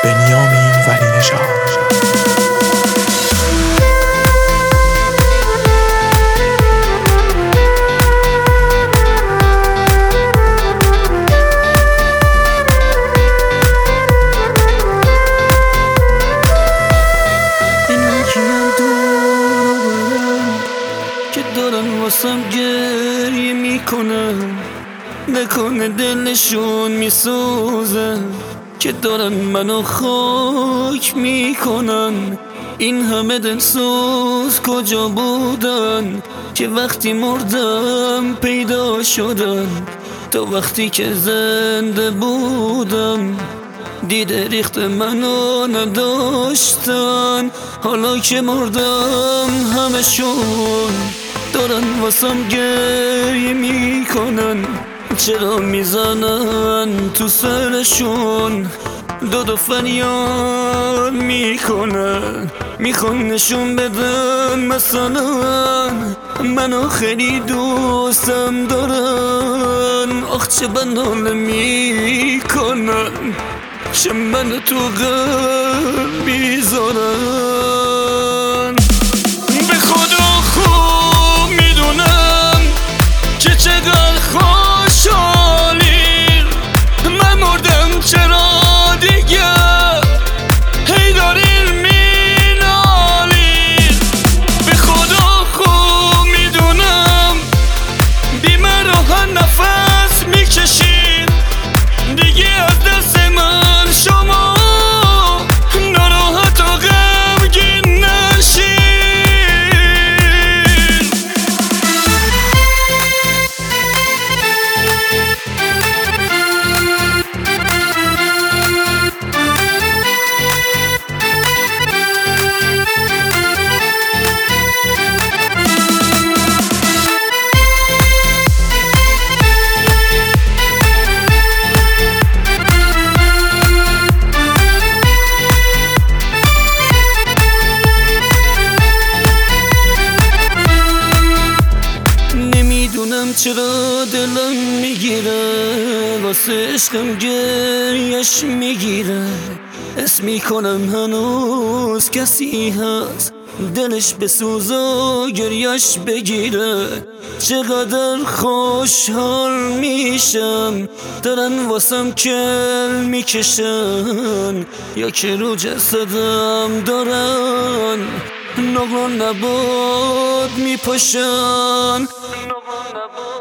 بنیامین ولی نژاد. که دارن واسم گریه میکنن، نکنه دلشون میسوزن، که دارن منو خاک میکنن. این همه دلسوز کجا بودن که وقتی مردم پیدا شدن؟ تا وقتی که زنده بودم دیده ریخت منو نداشتن. حالا که مردم همشون دارن واسم گریه میکنن. چرا میزنن تو سرشون داد فریاد میکنن؟ میخوان نشون بدن مثلا منو خیلی دوستم دارن. آخ چه بناله میکنن، چه منو تو قلب میذارن. به خدا خوب میدونم که چقدر خوشحالی من مردم، چرا دیگه هی دارین مینالین؟ به خدا خوب میدونم بی من راحت نفس میکشین، دیگه از دست من شما ناراحت و غمگین نشین. چرا دلم میگیره واسه عشقم گریش میگیره؟ اسم میکنم هنوز کسی هست دلش بسوز و گریش بگیره. چقدر خوشحال میشم دارن واسم کل میکشن، یا که رو جسدم دارن نقل و نبات میپاشن.